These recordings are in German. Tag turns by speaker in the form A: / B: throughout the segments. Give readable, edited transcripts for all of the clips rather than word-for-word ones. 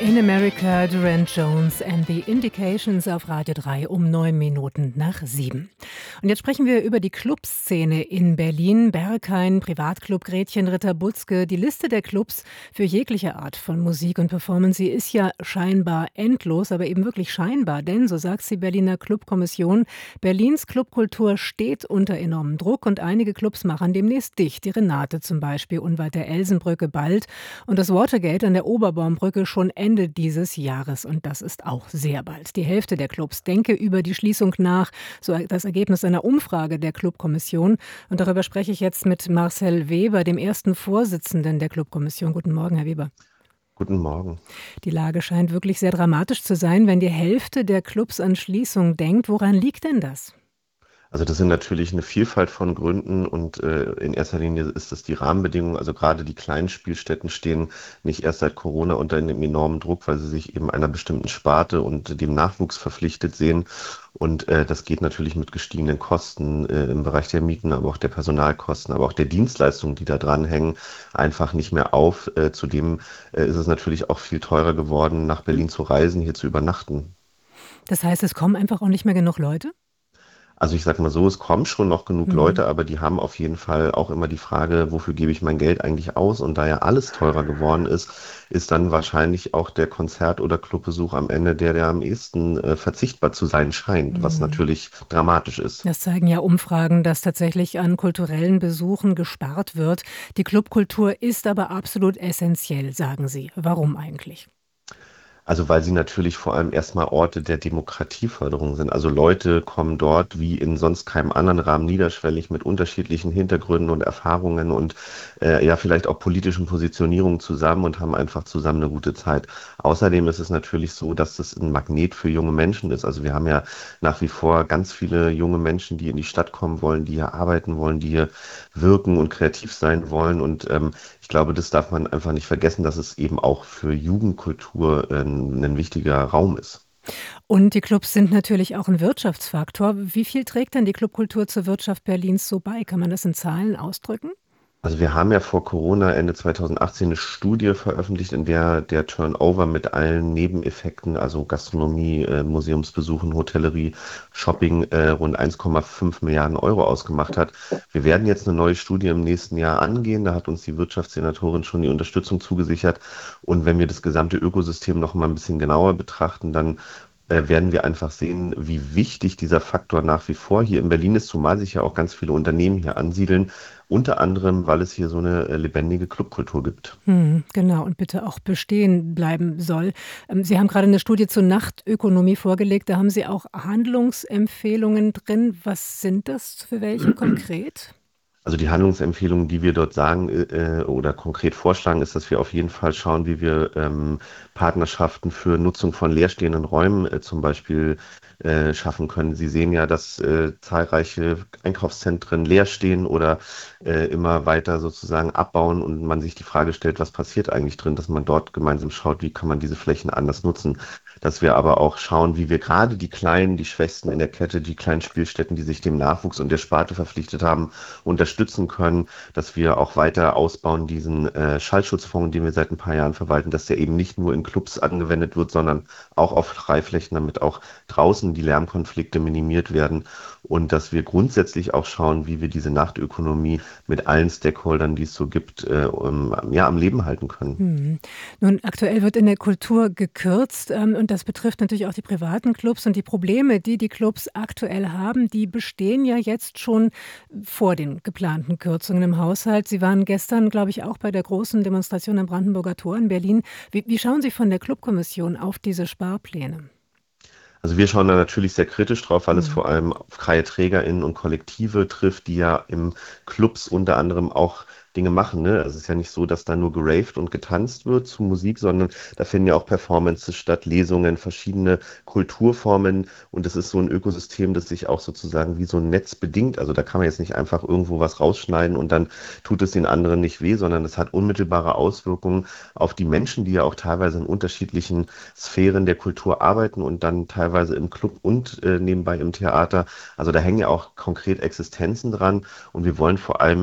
A: In America, Durant Jones and the Indications auf Radio 3 um 7:09. Und jetzt sprechen wir über die Clubszene in Berlin. Berghain, Privatclub, Gretchen, Ritter, Butzke. Die Liste der Clubs für jegliche Art von Musik und Performance, sie ist ja scheinbar endlos, aber eben wirklich scheinbar. Denn, so sagt die Berliner Clubkommission, Berlins Clubkultur steht unter enormem Druck und einige Clubs machen demnächst dicht. Die Renate zum Beispiel unweit der Elsenbrücke bald und das Watergate an der Oberbaumbrücke schon Ende dieses Jahres. Und das ist auch sehr bald. Die Hälfte der Clubs denke über die Schließung nach. So das Ergebnis einer Umfrage der Clubkommission. Und darüber spreche ich jetzt mit Marcel Weber, dem ersten Vorsitzenden der Clubkommission. Guten Morgen, Herr Weber.
B: Guten Morgen.
A: Die Lage scheint wirklich sehr dramatisch zu sein, wenn die Hälfte der Clubs an Schließung denkt. Woran liegt denn das?
B: Also das sind natürlich eine Vielfalt von Gründen und in erster Linie ist es die Rahmenbedingungen. Also gerade die kleinen Spielstätten stehen nicht erst seit Corona unter einem enormen Druck, weil sie sich eben einer bestimmten Sparte und dem Nachwuchs verpflichtet sehen. Und das geht natürlich mit gestiegenen Kosten im Bereich der Mieten, aber auch der Personalkosten, aber auch der Dienstleistungen, die da dranhängen, einfach nicht mehr auf. Zudem ist es natürlich auch viel teurer geworden, nach Berlin zu reisen, hier zu übernachten.
A: Das heißt, es kommen einfach auch nicht mehr genug Leute?
B: Also ich sag mal so, es kommen schon noch genug
A: Mhm.
B: Leute, aber die haben auf jeden Fall auch immer die Frage, wofür gebe ich mein Geld eigentlich aus? Und da ja alles teurer geworden ist, ist dann wahrscheinlich auch der Konzert- oder Clubbesuch am Ende der am ehesten verzichtbar zu sein scheint, was
A: Mhm.
B: natürlich dramatisch ist.
A: Das zeigen ja Umfragen, dass tatsächlich an kulturellen Besuchen gespart wird. Die Clubkultur ist aber absolut essentiell, sagen Sie. Warum eigentlich?
B: Also weil sie natürlich vor allem erstmal Orte der Demokratieförderung sind. Also Leute kommen dort wie in sonst keinem anderen Rahmen niederschwellig mit unterschiedlichen Hintergründen und Erfahrungen und ja vielleicht auch politischen Positionierungen zusammen und haben einfach zusammen eine gute Zeit. Außerdem ist es natürlich so, dass das ein Magnet für junge Menschen ist. Also wir haben ja nach wie vor ganz viele junge Menschen, die in die Stadt kommen wollen, die hier arbeiten wollen, die hier wirken und kreativ sein wollen. Und ich glaube, das darf man einfach nicht vergessen, dass es eben auch für Jugendkultur ein wichtiger Raum ist.
A: Und die Clubs sind natürlich auch ein Wirtschaftsfaktor. Wie viel trägt denn die Clubkultur zur Wirtschaft Berlins so bei? Kann man das in Zahlen ausdrücken?
B: Also wir haben ja vor Corona Ende 2018 eine Studie veröffentlicht, in der Turnover mit allen Nebeneffekten, also Gastronomie, Museumsbesuchen, Hotellerie, Shopping, rund 1,5 Milliarden Euro ausgemacht hat. Wir werden jetzt eine neue Studie im nächsten Jahr angehen. Da hat uns die Wirtschaftssenatorin schon die Unterstützung zugesichert. Und wenn wir das gesamte Ökosystem noch mal ein bisschen genauer betrachten, dann werden wir einfach sehen, wie wichtig dieser Faktor nach wie vor hier in Berlin ist, zumal sich ja auch ganz viele Unternehmen hier ansiedeln. Unter anderem, weil es hier so eine lebendige Clubkultur gibt.
A: Genau, und bitte auch bestehen bleiben soll. Sie haben gerade eine Studie zur Nachtökonomie vorgelegt. Da haben Sie auch Handlungsempfehlungen drin. Was sind das für welche konkret?
B: Also die Handlungsempfehlungen, die wir dort sagen oder konkret vorschlagen, ist, dass wir auf jeden Fall schauen, wie wir Partnerschaften für Nutzung von leerstehenden Räumen zum Beispiel schaffen können. Sie sehen ja, dass zahlreiche Einkaufszentren leer stehen oder immer weiter sozusagen abbauen und man sich die Frage stellt, was passiert eigentlich drin, dass man dort gemeinsam schaut, wie kann man diese Flächen anders nutzen. Dass wir aber auch schauen, wie wir gerade die Kleinen, die Schwächsten in der Kette, die kleinen Spielstätten, die sich dem Nachwuchs und der Sparte verpflichtet haben, unterstützen können, dass wir auch weiter ausbauen diesen Schallschutzfonds, den wir seit ein paar Jahren verwalten, dass der eben nicht nur in Clubs angewendet wird, sondern auch auf Freiflächen, damit auch draußen die Lärmkonflikte minimiert werden und dass wir grundsätzlich auch schauen, wie wir diese Nachtökonomie mit allen Stakeholdern, die es so gibt, ja, am Leben halten können.
A: Mhm. Nun, aktuell wird in der Kultur gekürzt, und das betrifft natürlich auch die privaten Clubs. Und die Probleme, die die Clubs aktuell haben, die bestehen ja jetzt schon vor den geplanten Kürzungen im Haushalt. Sie waren gestern, glaube ich, auch bei der großen Demonstration am Brandenburger Tor in Berlin. Wie schauen Sie von der Clubkommission auf diese Sparpläne?
B: Also wir schauen da natürlich sehr kritisch drauf, weil es
A: Mhm.
B: vor allem auf freie TrägerInnen und Kollektive trifft, die ja im Clubs unter anderem auch Dinge machen. Ne? Also es ist ja nicht so, dass da nur geraved und getanzt wird zu Musik, sondern da finden ja auch Performances statt, Lesungen, verschiedene Kulturformen und es ist so ein Ökosystem, das sich auch sozusagen wie so ein Netz bedingt. Also da kann man jetzt nicht einfach irgendwo was rausschneiden und dann tut es den anderen nicht weh, sondern es hat unmittelbare Auswirkungen auf die Menschen, die ja auch teilweise in unterschiedlichen Sphären der Kultur arbeiten und dann teilweise im Club und nebenbei im Theater. Also da hängen ja auch konkret Existenzen dran und wir wollen vor allem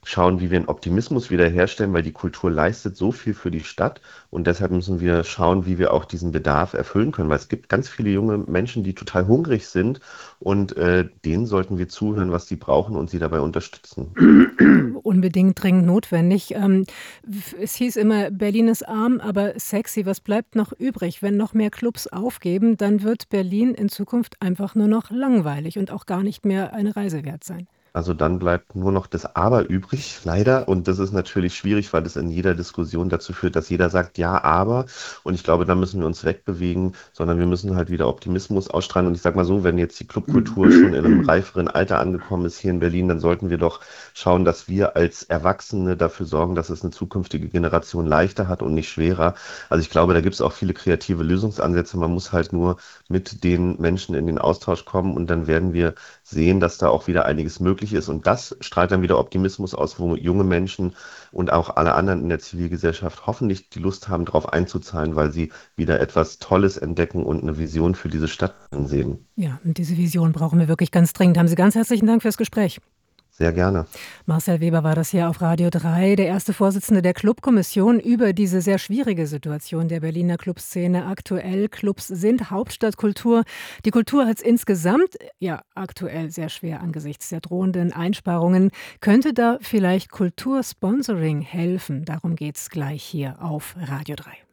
B: schauen, wie wir einen Optimismus wiederherstellen, weil die Kultur leistet so viel für die Stadt und deshalb müssen wir schauen, wie wir auch diesen Bedarf erfüllen können, weil es gibt ganz viele junge Menschen, die total hungrig sind und denen sollten wir zuhören, was sie brauchen und sie dabei unterstützen.
A: Unbedingt dringend notwendig. Es hieß immer, Berlin ist arm, aber sexy. Was bleibt noch übrig? Wenn noch mehr Clubs aufgeben, dann wird Berlin in Zukunft einfach nur noch langweilig und auch gar nicht mehr eine Reise wert sein.
B: Also dann bleibt nur noch das Aber übrig, leider. Und das ist natürlich schwierig, weil das in jeder Diskussion dazu führt, dass jeder sagt, ja, aber. Und ich glaube, da müssen wir uns wegbewegen, sondern wir müssen halt wieder Optimismus ausstrahlen. Und ich sage mal so, wenn jetzt die Clubkultur schon in einem reiferen Alter angekommen ist hier in Berlin, dann sollten wir doch schauen, dass wir als Erwachsene dafür sorgen, dass es eine zukünftige Generation leichter hat und nicht schwerer. Also ich glaube, da gibt es auch viele kreative Lösungsansätze. Man muss halt nur mit den Menschen in den Austausch kommen und dann werden wir sehen, dass da auch wieder einiges möglich ist. Und das strahlt dann wieder Optimismus aus, wo junge Menschen und auch alle anderen in der Zivilgesellschaft hoffentlich die Lust haben, darauf einzuzahlen, weil sie wieder etwas Tolles entdecken und eine Vision für diese Stadt sehen.
A: Ja, und diese Vision brauchen wir wirklich ganz dringend. Haben Sie ganz herzlichen Dank fürs Gespräch.
B: Sehr gerne.
A: Marcel Weber war das hier auf Radio 3, der erste Vorsitzende der Clubkommission über diese sehr schwierige Situation der Berliner Clubszene aktuell. Clubs sind Hauptstadtkultur. Die Kultur hat es insgesamt ja aktuell sehr schwer angesichts der drohenden Einsparungen. Könnte da vielleicht Kultursponsoring helfen? Darum geht es gleich hier auf Radio 3.